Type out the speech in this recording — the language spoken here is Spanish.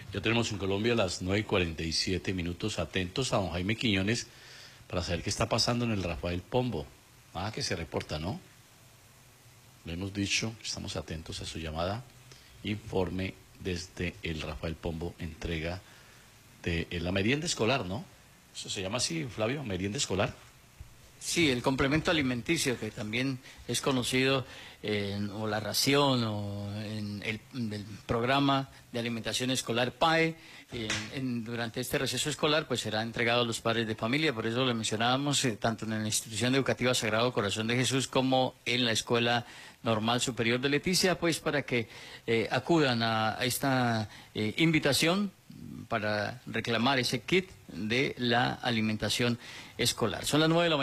Ya tenemos en Colombia las 9:47 minutos, atentos a don Jaime Quiñones para saber qué está pasando en el Rafael Pombo. Nada que se reporta, ¿no? Lo hemos dicho, estamos atentos a su llamada. Informe desde el Rafael Pombo, entrega de la merienda escolar, ¿no? Eso se llama así, Flavio, merienda escolar. Sí, el complemento alimenticio, que también es conocido, o la ración, o en el programa de alimentación escolar PAE, durante este receso escolar, pues será entregado a los padres de familia. Por eso lo mencionábamos, tanto en la institución educativa Sagrado Corazón de Jesús como en la Escuela Normal Superior de Leticia, pues para que acudan a esta invitación para reclamar ese kit de la alimentación escolar. Son las 9 de la mañana.